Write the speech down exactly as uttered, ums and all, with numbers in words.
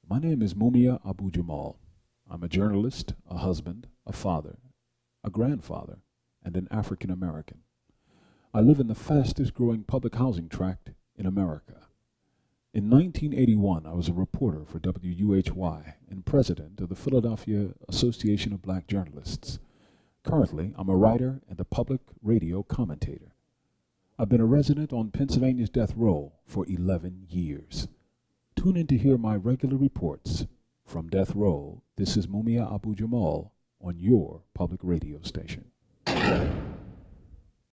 My name is Mumia Abu Jamal. I'm a journalist, a husband, a father, a grandfather, and an African American. I live in the fastest growing public housing tract in America. In nineteen eighty-one, I was a reporter for W U H Y and president of the Philadelphia Association of Black Journalists. Currently, I'm a writer and a public radio commentator. I've been a resident on Pennsylvania's death row for eleven years. Tune in to hear my regular reports from death row. This is Mumia Abu Jamal on your public radio station.